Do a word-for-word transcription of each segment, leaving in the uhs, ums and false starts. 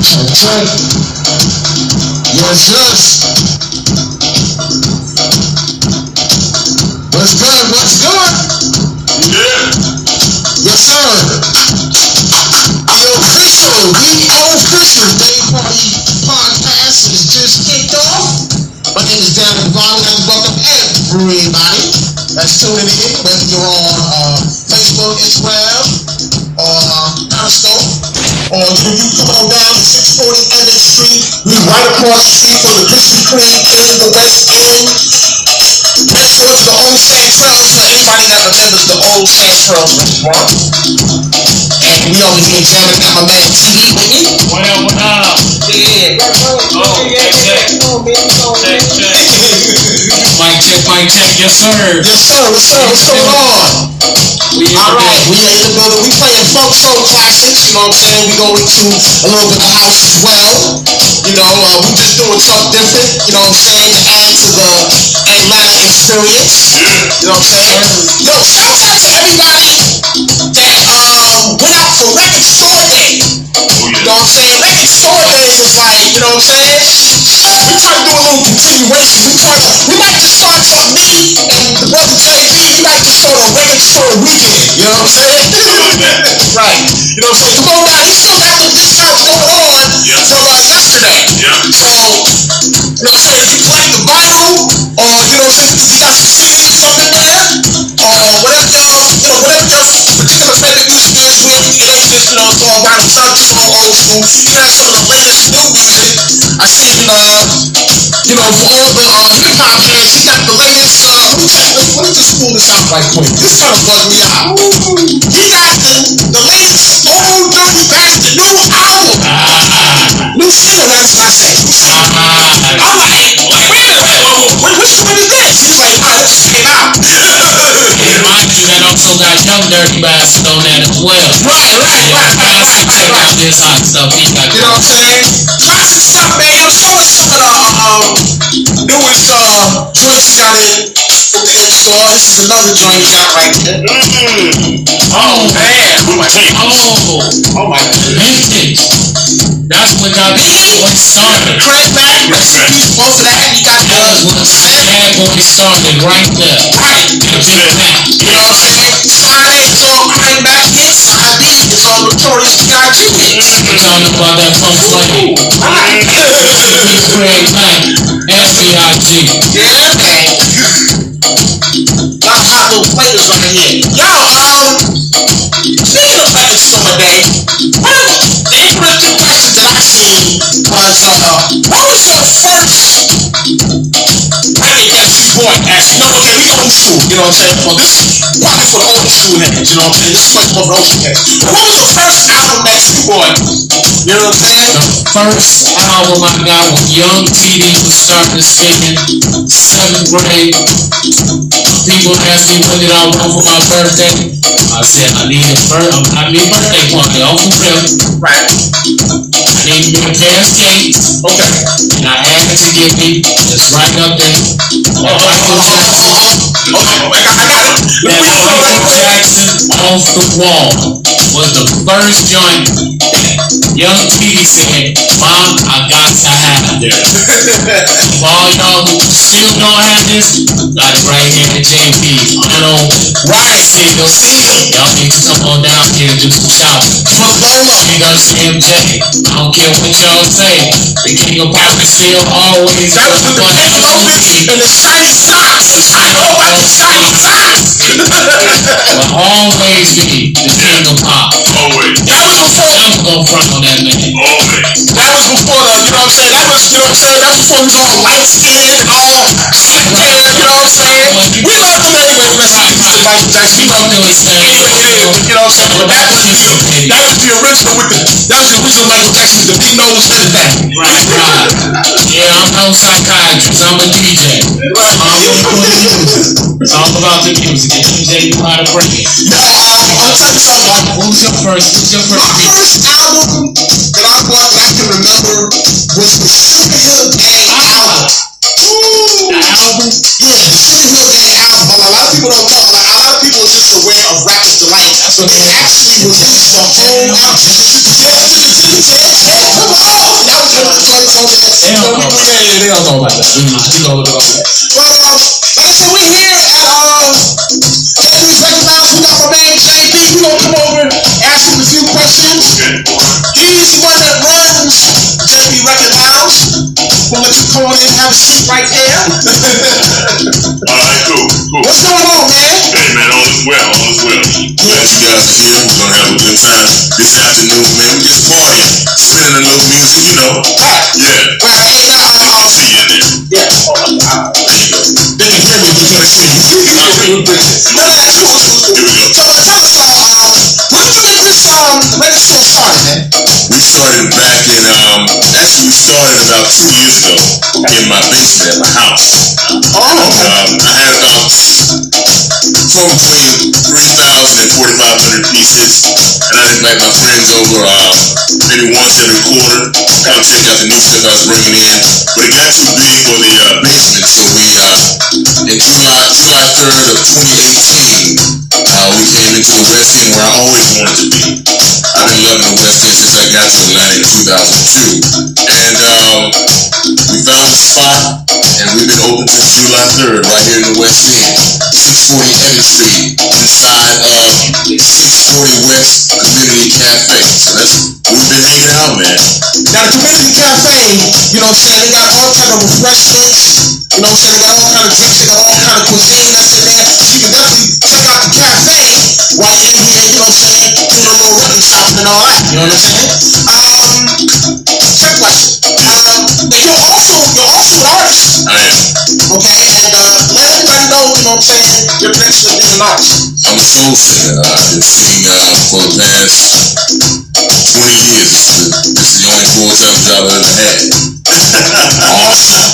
Okay. Yes, yes. What's good? What's good? Yeah. Yes, sir. The official, the official Day Party podcast is just kicked off. My name is Darren Vaughn, and welcome everybody that's tuning in, whether you're on uh, Facebook, Instagram, or Periscope, or you come on down to six forty Ended Street. We right across the street from the Krispy Kreme in the West End. Next door to the old Chanterelles, for anybody that remembers the old Chanterelles restaurant. And we over here jamming, got my man T V with me. What up, what up? Yeah. Oh, check, check. Check, check. Mic check, mic check. Yes, sir. Yes, sir. What's up? What's going on? We in All the right, building. we in the building. We playing funk soul classics. You know what I'm saying? We go into a little bit of house as well. You know, uh, we just doing something different. You know what I'm saying? To add to the Atlanta experience. You know what I'm saying? Yo, shout out to everybody that um went out for Record Store Day. You know what I'm saying? Record Store Day was like, you know what I'm saying? We try to do a little continuation. We try to, we might just start something. Me and the brother J B, we might just start a Record Store Weekend. You know what I'm saying? Right. You know what I'm saying? Come on down. They still got the discounts going on Yeah. from uh, yesterday. Yeah. So, you know what I'm saying? If you collect the vinyl, or you know what I'm saying? Because we got some C Ds up in there, or whatever y'all, you know, whatever your particular favorite music is, we it ain't just, you know, it's all vinyl stuff, it's all old school. You can have some of the latest new music. I seen, uh, you know, for all the uh, hip hop fans, he got the latest, uh, let me check, let me, let me just pull this out right quick. This kind of bugged me out. He got the, the latest Old Dirty Bastard new album. New single, that's what I say. New single. I'm like, wait a minute, wait, which one is this? He's like, nah, that just came out. Mind you, that also got Young Dirty Bastard on that as well. Right, right, right, right, right, Check right, out right. this hot stuff he got. You know what I'm saying? Classic stuff, man. Yo, show us some of the um, newest uh, joints he got in with the in-store. This is another joint he got right here. Oh, man. Oh, my Oh, Oh, my goodness. vintage. That's what got me when it started. Craig Mack, rest in peace, both of that. He got the That was bad when it started right there. right. The big Mac. You know what I'm saying? Side A is all Craig Mack hits. Side B is all Notorious B I G hits. We're talking about that funk flame. Right. Craig Mack, S B I G. Yeah, man. Lot of hot little flavors on here. Yo, um, speaking of Record Store Day, one of the interesting questions that I seen was, uh, what was your first record that you bought as, you know, okay, we old school, you know what I'm saying? Well, this is probably for the old school heads, you know what I'm saying? This is much more for the old school heads. But what was the first album that you bought? You know what I'm saying? The first album I got when Young T D was starting to sing, seventh grade. People asked me what did I want for my birthday. I said I need a birth, I need a birthday party, all for real. Right. I need me a pair of skates, Okay. and I asked to give me just right up there. Oh, That oh, Michael oh, Jackson, oh, oh, oh, I got, I got it. Let that me go right Michael quick. Jackson off the wall was the first joint Young T D said, Mom, I got to have this. For all y'all who still don't have this, got it right here at J P's. Unopened. Right. Single. Y'all need to come on down here and do some shopping. From Lola. Big up C M J. I don't care what y'all say. The king of pop is still always That was with the big outfits and the shiny socks. I know about the shiny socks. will always be the king of pop. Always. That was before. Never gonna front on that man. Always. That was before the. You know what I'm saying? That was. You know what I'm saying? That was before he was all light skinned and all slick hair. You know what I'm saying? We love him anyway. Rest in peace to Michael Jackson. He wrote those things. Anyway, yeah, but you know what I'm saying? But that was the. That was the original with the. That was the original Michael Jackson with the big nose and that. Right, right. Yeah, I'm no psychiatrist. I'm a D J. Right. I'm gonna put the music. It's all about the music. And M J knew how to bring it. Yo, um, I'll tell you something. Like, What was your first? What was your my first beat? first album that I bought that I can remember was the Sugar Hill Gang album. The album? Yeah, the Sugar Hill Gang album. A lot of people don't know. Like, a lot of people are just aware of Rapper's Delight, but they actually released the whole album. Yeah, yeah, yeah, come on. know that. They don't know. Yeah, yeah, they don't know about that. Mm-hmm. You know about that. But um, like I said, we're here at um, Anthony's Record Lounge. We got my man J B. We gonna come over and ask him a few questions. He's the one that runs J B Record Lounge. We'll let you come on in and have a seat right there. All right, cool, cool. What's going on, man? Hey, man, all is well, all is well. Glad you guys are here. We're gonna have a good time this afternoon, man. We just partying, spinning a little music, you know. Right. Yeah. Right. Hey, now, You uh, can see you in there. yeah. Oh my God. There you go. They can hear me, but can't see me. No, no, that's cool. Here we go. So, uh, tell us, uh, um, when did you get this um record store started, man? We started back in, um, actually we started about two years ago in my basement at my house. Oh, okay. Um, I had about somewhere between three thousand and forty-five hundred pieces, and I invite my friends over uh, maybe once every quarter, kind of check out the new stuff I was bringing in. But it got too big for the uh, basement, so we, uh, in July, July third of twenty eighteen, uh, we came into the West End where I always wanted to be. I've been loving the West End since I got to Atlanta in two thousand two, and um, we found a spot, and we've been open since July third, right here in the West End, six forty Evan Street, inside of six forty West Community Cafe. So that's we've been hanging out, man. Now, the Community Cafe, you know what I'm saying, they got all kind of refreshments, you know what I'm saying, they got all kind of drinks, they got all kind of cuisine that's in there, so you can definitely check out the cafe while you're in here, you know what I'm saying, doing a little record shopping and all that, you know what I'm saying? Um, trick question. Um, but you're also, you're also an artist, I am. okay, and uh, let everybody know, you know what I'm saying, your connection to being an artist. I'm a soul singer. I've been singing uh, for the past twenty years. This is the only full-time job I've ever had. Awesome.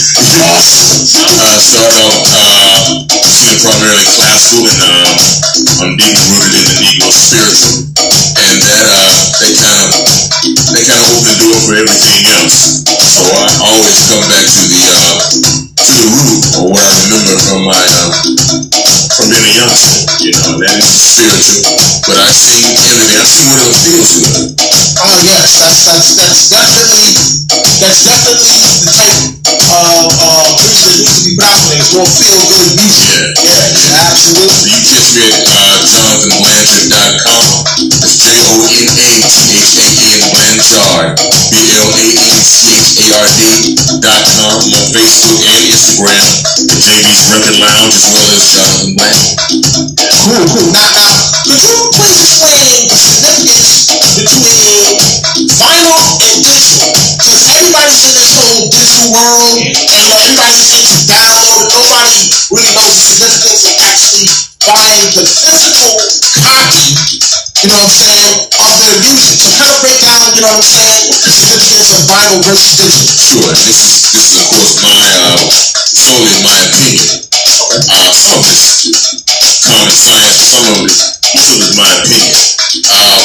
Awesome. I started off uh, singing primarily classical, and uh, I'm deeply rooted in the Negro spiritual, and that uh, they kind of they kind of opened the door for everything else. So I always come back to the uh, to the root, or what I remember from my uh, from being a youngster. You know, that is spiritual. But I sing everything. I sing whatever feels good. Oh yes, that's that's that's definitely that's definitely the type of uh music that needs to be battling. It's more feel good music. Yeah. Yeah, yeah, absolutely. You can catch me at uh, jonathan blanchard dot com. It's J O N A T H A N Blanchard, B L A N C H A R D dot com. I'm on Facebook and Instagram, the J B's Record Lounge, as well as Jonathan Blanchard. Cool, cool. Now, now, could you please explain the significance between vinyl and digital? Because everybody's in this whole digital world, and you know, everybody's just into download, and nobody really knows the significance of actually buying the physical copy, you know what I'm saying, of their music. So kind of break down, you know what I'm saying, the significance of vinyl versus digital. Sure, and this is, this is of course my, uh, solely my opinion. Uh, some of it's common science, some of it still is my opinion. Um,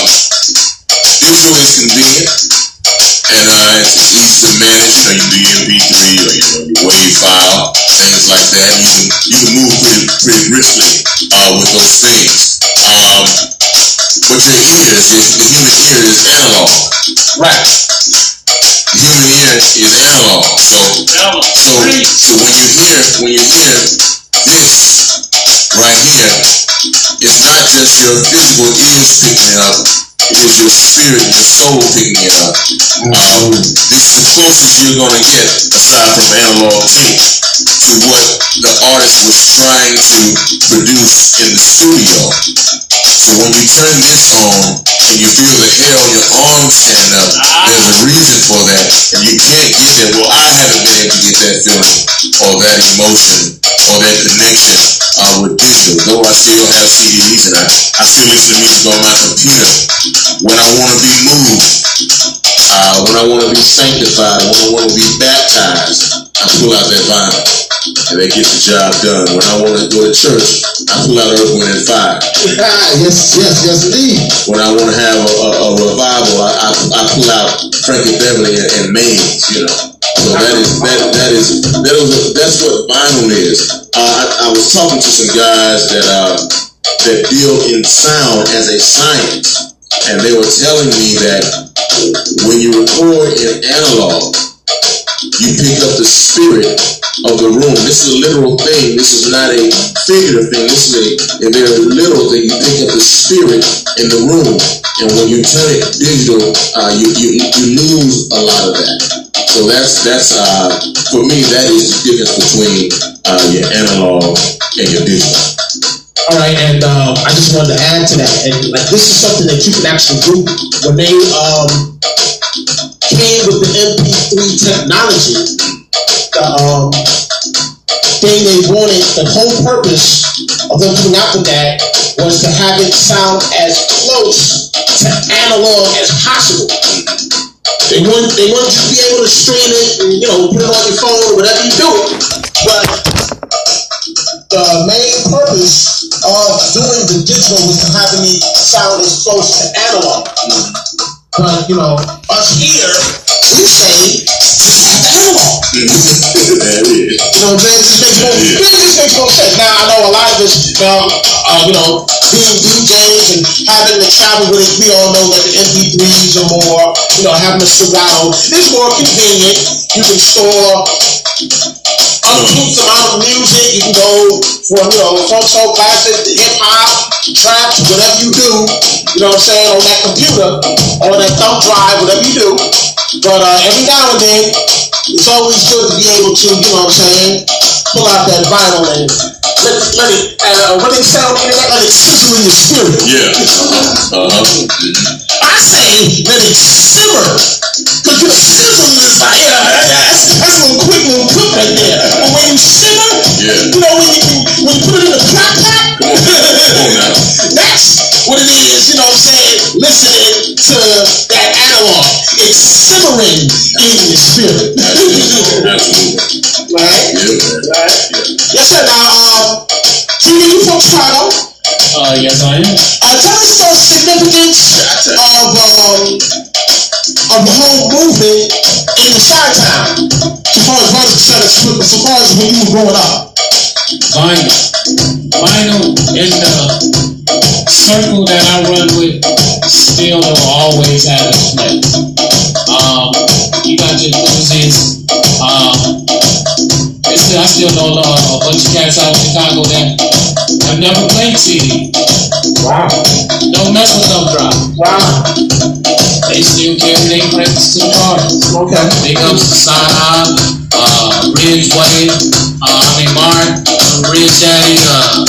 digital is convenient, and uh, it's, it's easy to manage. You know, you do your M P three or you know, your WAV file, things like that. You can you can move pretty pretty richly uh, with those things. Um, but your ears, your, the human ear is analog. Right. The human ear is analog. So so so when you hear when you hear this right here, it's not just your physical ears picking it up. It is your spirit, your soul picking it up. Um, this is the closest you're going to get, aside from analog tape, to what the artist was trying to produce in the studio. So when you turn this on and you feel the hair on your arms stand up, there's a reason for that, and you can't get that. Well, I haven't been able to get that feeling or that emotion or that connection uh, with digital. Though I still have C Ds and I, I still listen to music on my computer. When I want to be moved, uh, when I want to be sanctified, when I want to be baptized, I pull out that vinyl and they get the job done. When I want to go to church, I pull out Earth, Wind and Fire. Yes, yes, yes, indeed. When I want to have a, a, a revival, I, I, I pull out Frankie Beverly and, and Maines, you know. So that is that that is that is that's what vinyl is. Uh, I, I was talking to some guys that uh that deal in sound as a science, and they were telling me that when you record in analog, you pick up the spirit of the room. This is a literal thing. This is not a figurative thing. This is a, a very literal thing. You pick up the spirit in the room, and when you turn it digital, uh, you, you you lose a lot of that. So that's that's uh, for me, that is the difference between uh, your analog and your digital. All right, and um, I just wanted to add to that, and like this is something that you can actually do when they um, came with the M P three technology. The um, thing they wanted, the whole purpose of them coming out with that was to have it sound as close to analog as possible. They want they want you to be able to stream it and, you know, put it on your phone or whatever you do. But the main purpose of doing the digital was to having it sound as close to analog. But, you know, us here, we say, just have the analog. You know what I'm saying? This makes more, this makes more sense. Now, I know a lot of this, now, uh, you know, being D Js and having to travel with it, we all know that the M P threes are more, you know, having a Serato. It's more convenient. You can store uncouth amount of music. You can go from, you know, funk, soul, classic, to hip hop, trap, whatever you do, you know what I'm saying, on that computer, on that thumb drive, whatever you do. But uh, every now and then, it's always good to be able to, you know what I'm saying, pull out that vinyl and let, let it, uh, what they sound, let it sizzle in your spirit. Yeah. Uh-huh. I say, let it simmer. Because your sizzle is like, yeah, that's, that's a little quick, little quick right there. But when you simmer, yeah. you know, when you, when you put it in a crock pot, Come on, come on now. that's what it is, you know what I'm saying, listening to that analog. It's simmering in your spirit. Absolutely. Right? Yeah. Right? Yeah. Yes, sir. Now, um, T V, you from Chicago? Uh, yes, I am. Uh, tell us the significance of, um, of the whole movement in the Chi-Town, so far as brothers concerned, so far as when you were growing up. Vinyl. Vinyl in the circle that I run with still will always have its place. Um, you got your enthusiasts. Um, it's still, I still know uh, a bunch of cats out in Chicago that have never played C D. Wow. Don't mess with them drop. Wow. They still carry their credits to the parties. Okay. Big ups to Saha, uh, Ridgeway, uh, I mean Mark, Ridge Daddy, uh,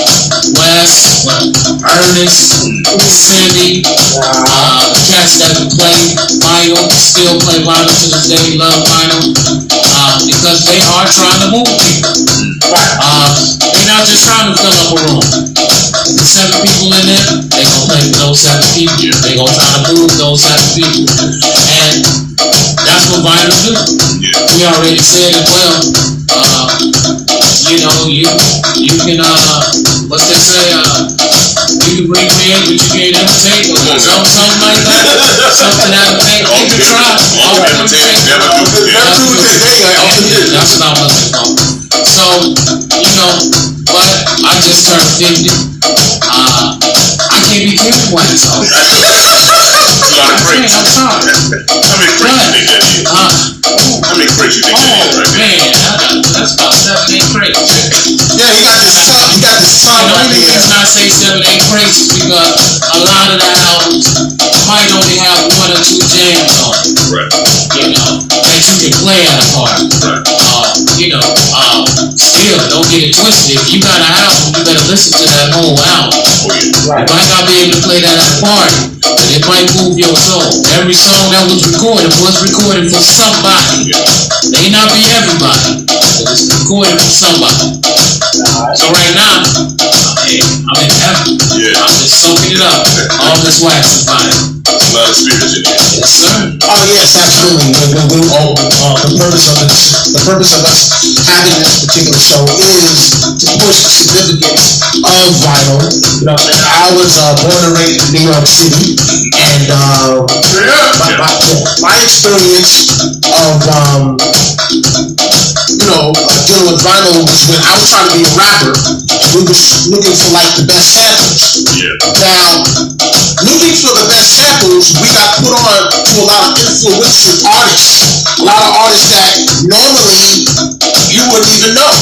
Wes, well, Ernest, Cindy, uh, the cats that play vinyl, still play vinyl to this day, love vinyl, uh, because they are trying to move people. Uh, they're not just trying to fill up a room. If there's seven people in there, they gonna play for those seven people. They gonna try to move those seven people. And that's what vinyl do. We already said it well. Uh, you know, you you can uh what's they say, uh you can bring men but you can't imitate or something, something like that. Something that effect. You can try. All right, imitate. Never do it. That's what I'm looking for. So, you know, but I just turned fifty. Uh I can't be careful when it's over. That's a lot of breaks. I'm sorry. How many breaks you think that is? Uh, How many breaks you think that is right man, I, that's about seven, eight crates. Yeah, he got this song, he got this song And the right only here. reason I say seven, eight crates is because a lot of the albums might only have one or two jams on it. Right. You know, that you can play at a party. Right. Uh, you know, uh, still, don't get it twisted. If you got an album, you better listen to that whole album. Oh, yeah. Right. You might not be able to play that at a party, but it might move your soul. Every song that was recorded was recorded for somebody. May not be everybody, but it's recorded for somebody. So right now, hey, I'm in heaven. Yeah. I'm just soaking it up. All this wax is fine. There's a lot of spirits in here. Yes, sir. Oh yes, absolutely. We, we, we, oh, uh, the purpose of this, the purpose of us having this particular show is to push the significance of vinyl. You know, I was uh, born and raised in New York City, and uh, my, my, my experience of um, you know know, uh, dealing with vinyl was when I was trying to be a rapper. We was looking for like the best samples. Yeah. Now, looking for the best samples, we got put on to a lot of influential artists. A lot of artists that normally you wouldn't even know.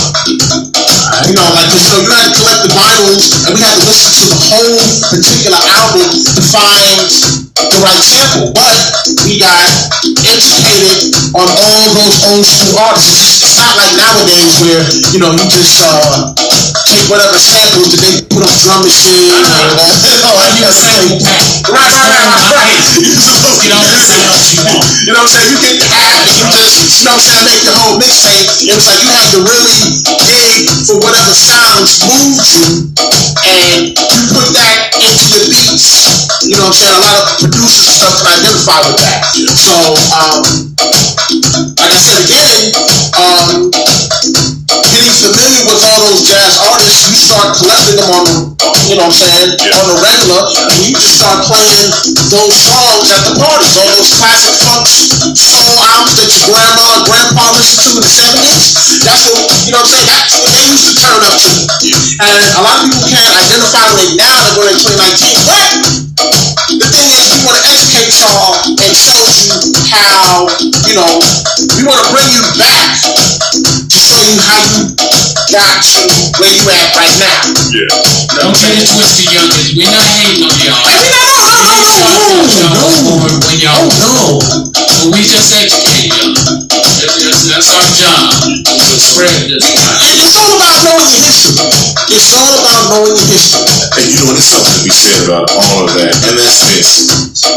You know, like, so you had to collect the vinyls, and we had to listen to the whole particular album to find the right sample. But we got educated on all those old school artists. It's not like nowadays where, you know, you just uh, take whatever samples that they put on drum machine. Uh-huh. And, uh, oh, you know, sample pack. Right, right, right, right. You know what I'm saying? You know what I'm saying? You get the app and you just, you know what I'm saying, make your whole mixtape. It was like you had to really dig for whatever sounds moved you, and you put that into your beats. You know what I'm saying? A lot of producers and stuff can identify with that. So, um, like I said again, um, getting familiar with all those jazz artists, you start collecting them on the, you know what I'm saying, on the regular, and you just start playing those songs at the parties, all those classic funk soul albums that your grandma and grandpa listened to in the seventies. That's what, you know what I'm saying, that's what they used to turn up to. And a lot of people can't identify with it now, they're going in twenty nineteen, but the thing is, we want to educate y'all and show you how, you know, we want to bring you back to show you how you got to where you at right now. Yeah. Don't get it twisted, youngins. We're not hating on y'all. Hey, no, no, no, no, no, no, when y'all, no. But we just educate y'all. That's, that's our job. To spread this. It's all about knowing your history. It's all about knowing your history. And you know, there's something to be said about all of that, and that's this.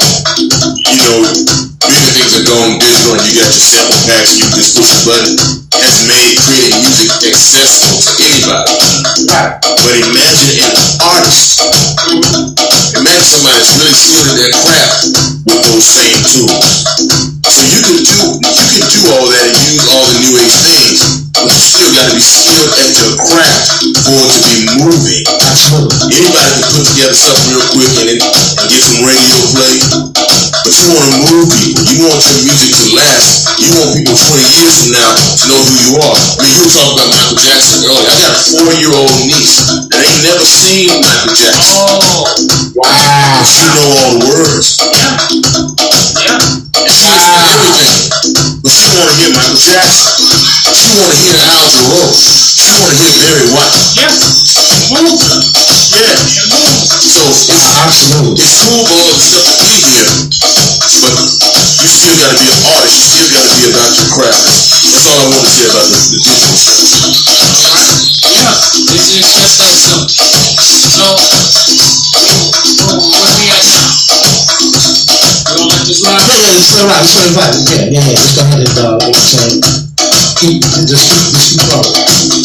You know, many things are going digital, and you got your sample packs, you just push a button, has made creating music accessible to anybody. Right. But imagine an artist. Imagine somebody that's really skilled at their craft with those same tools. So you can do you can do all that and use all the new age things, but you still got to be skilled at your craft for it to be moving. Absolutely. Anybody can put together something real quick and, it, and get some radio play, but you want to move people. You want your music to last. You want people twenty years from now to know who you are. I mean, you were talking about Michael Jackson earlier. I got a four-year-old niece that ain't never seen Michael Jackson. Oh, wow. But she know all the words. yeah. Yeah. And she listens to everything. But she want to hear Michael Jackson. She want to hear Al Jarreau. She want to hear Barry White. Yeah. Move. Yeah. So it's Absolutely. It's cool for all the stuff to be here, but you still got to be an artist. You still got to be about your craft. That's all I want to say about the, the digital stuff. Yeah, it's, it's just that simple. So, where we at now? You don't like this line? Yeah, yeah, it's all right, it's all right. Yeah, yeah, yeah. Just go ahead and, uh, you know what I'm saying? Keep, just keep, just keep going.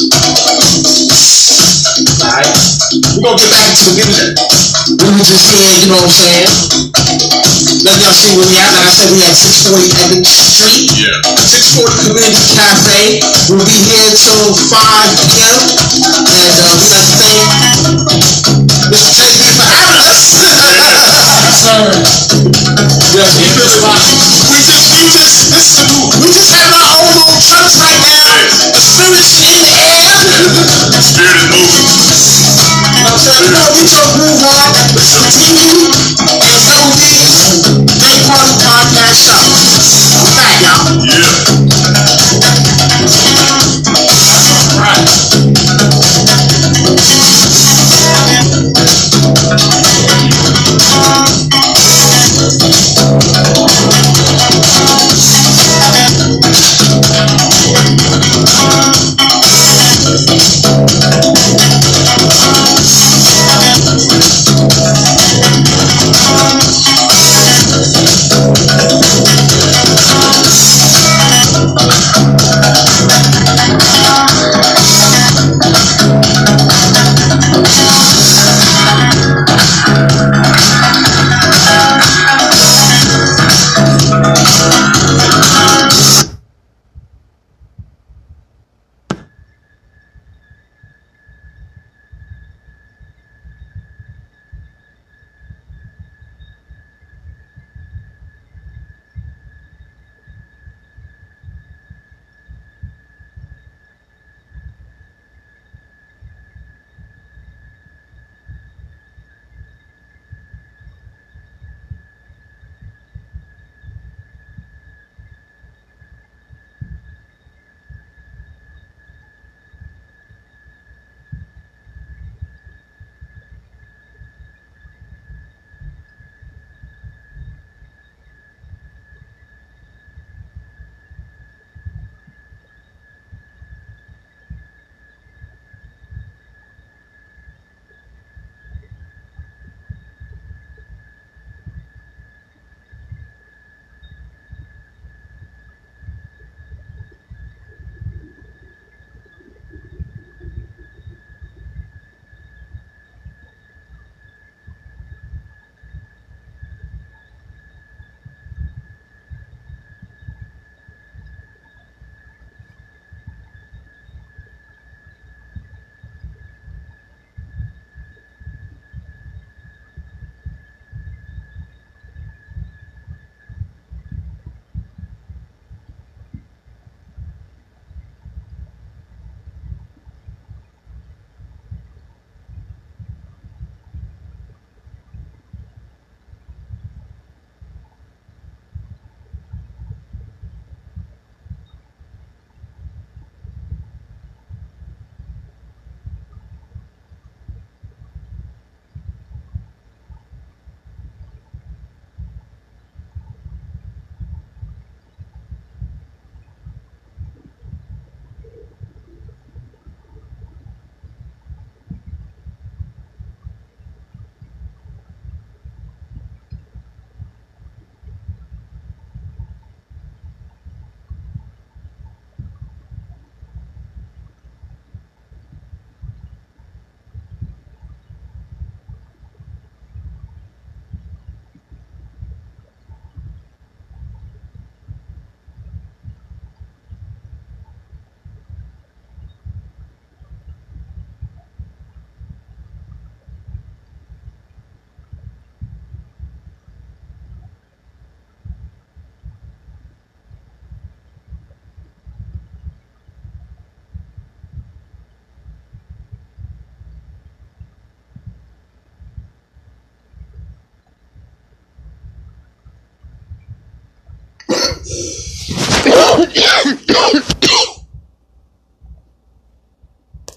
Alright? We're gonna get back to the music. We were just here, you know what I'm saying? Let y'all see where we at. Like I said, we at six forty Evans Street. Yeah. six forty Community Cafe. We'll be here till five p.m. And uh, we like to thank Mister J B for having us. Sir. Yeah, we, really, we just, we just, listen, we just have our own little church right now. The spirit's in the air. The spirit is moving. You know what I'm saying? We're gonna get your groove on. Listen to T V and L B's Day Party Podcast Show.